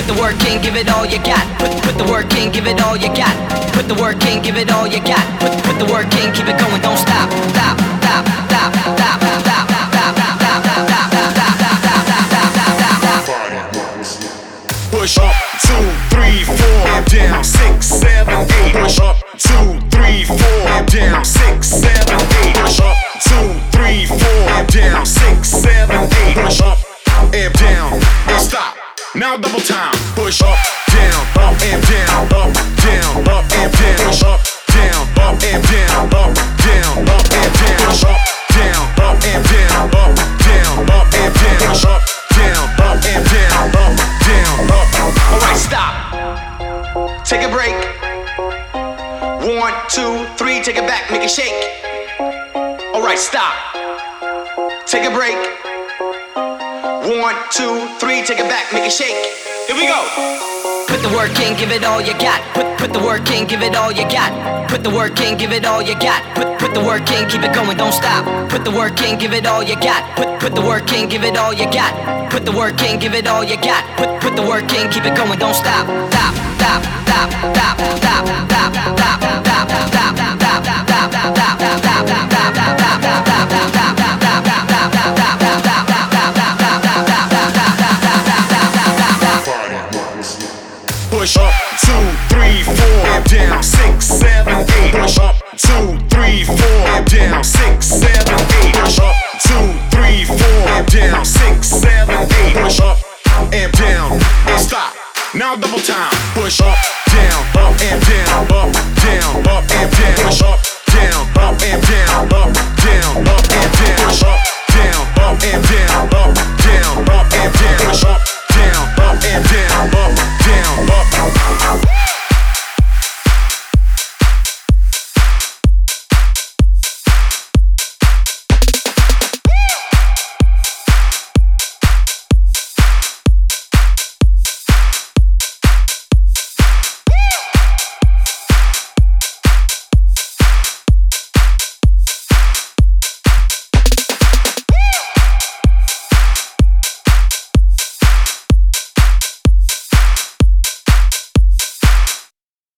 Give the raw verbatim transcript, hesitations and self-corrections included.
Put the work in, give it all you got. Put, put the work in, give it all you got. Put the work in, give it all you got. Put, put the work in, keep it going, don't stop. Stop, stop, stop, stop, stop, stop, stop, stop, stop. Push up, two, three, four, and down, six, seven, eight. Push up, two, three, four, and down, six, seven, eight. Push up, two, three, four, and down, six, seven, eight. Push up, and down, and stop. Now double time. Push up, down, up and down, up, down, up and down. Push up, down, up and down, up, down, up and down. Push up, down, up and down, up, down, up and down. Push up, down, up and down, up, down, up. Alright, stop. Take a break. One, two, three, take it back, make it shake. Alright, stop. Take a break. One, two, three, take it back, make it shake. Here we go. Put the work in, give it all you got. Put, put the work in, give it all you got. Put the work in, give it all you got. Put, put the work in, keep it going, don't stop. Put the work in, give it all you got. Put, put the work in, give it all you got. Put the work in, give it all you got. Put, put the work in, keep it going, don't stop. Stop, stop, stop, stop, stop, stop, stop, stop, stop, stop, stop, stop, stop, Push up, two, three, four, and down, six, seven, eight. Push up, two, three, four, and down, six, seven, eight. Push up, two, three, four, and down, six, seven, eight. Push up, and down, and stop. Now double time. Push up, down, up and down, up, down, up and down. Push up, down, up and down, up, down, up and down. Push up, down, up and down, up, down, up and down. Push up, down, up and down.